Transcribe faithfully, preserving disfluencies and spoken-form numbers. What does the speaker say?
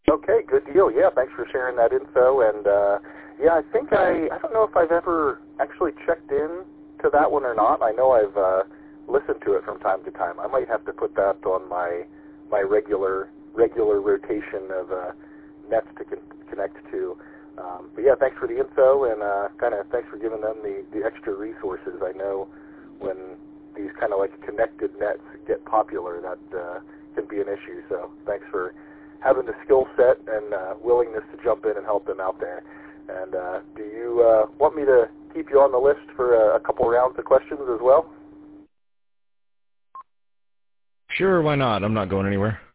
Okay, good deal. Yeah, thanks for sharing that info. And uh, yeah, I think I, I don't know if I've ever actually checked in to that one or not. I know I've uh, listened to it from time to time. I might have to put that on my my regular regular rotation of uh, nets to con- connect to. Um, but yeah, thanks for the info, and uh, kind of thanks for giving them the, the extra resources. I know when these kind of like connected nets get popular, that uh, can be an issue. So thanks for having the skill set and uh, willingness to jump in and help them out there. And uh, do you uh, want me to keep you on the list for a, a couple rounds of questions as well? Sure, why not? I'm not going anywhere.